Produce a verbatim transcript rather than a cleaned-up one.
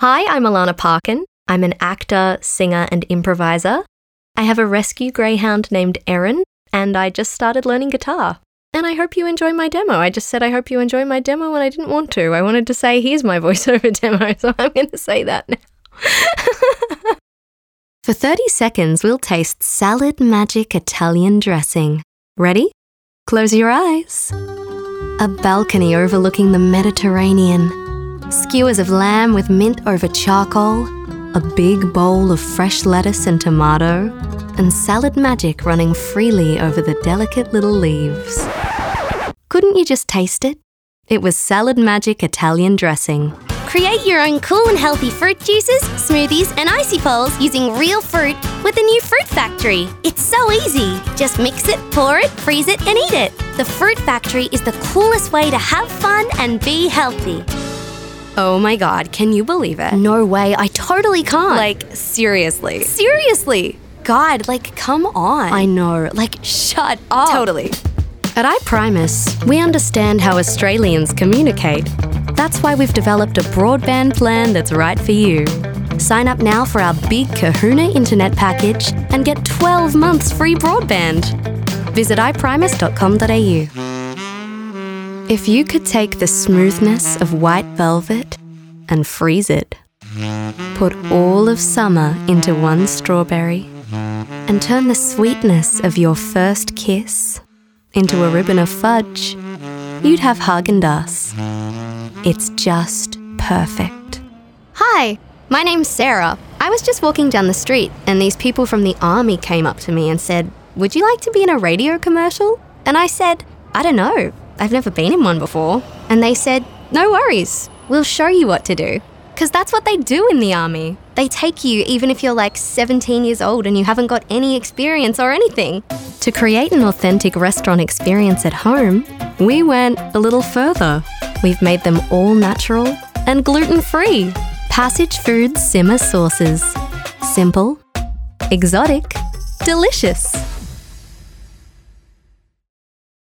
Hi, I'm Alana Parkin. I'm an actor, singer, and improviser. I have a rescue greyhound named Erin, and I just started learning guitar. And I hope you enjoy my demo. I just said I hope you enjoy my demo when I didn't want to. I wanted to say, here's my voiceover demo, so I'm going to say that now. For thirty seconds, we'll taste Salad Magic Italian dressing. Ready? Close your eyes. A balcony overlooking the Mediterranean. Skewers of lamb with mint over charcoal. A big bowl of fresh lettuce and tomato. And salad magic running freely over the delicate little leaves. Couldn't you just taste it? It was Salad Magic Italian dressing. Create your own cool and healthy fruit juices, smoothies, and icy poles using real fruit with the new Fruit Factory. It's so easy. Just mix it, pour it, freeze it, and eat it. The Fruit Factory is the coolest way to have fun and be healthy. Oh my God, can you believe it? No way, I totally can't. Like, seriously. Seriously. God, like, come on. I know, like, shut up. Totally. At iPrimus, we understand how Australians communicate. That's why we've developed a broadband plan that's right for you. Sign up now for our big Kahuna internet package and get twelve months free broadband. Visit i primus dot com dot a u. If you could take the smoothness of white velvet and freeze it, put all of summer into one strawberry, and turn the sweetness of your first kiss into a ribbon of fudge, you'd have Häagen-Dazs. It's just perfect. Hi, my name's Sarah. I was just walking down the street and these people from the army came up to me and said, "Would you like to be in a radio commercial?" And I said, "I don't know. I've never been in one before." And they said, "No worries. We'll show you what to do." Because that's what they do in the army. They take you even if you're like seventeen years old and you haven't got any experience or anything. To create an authentic restaurant experience at home, we went a little further. We've made them all natural and gluten-free. Passage Foods Simmer Sauces. Simple, exotic, delicious.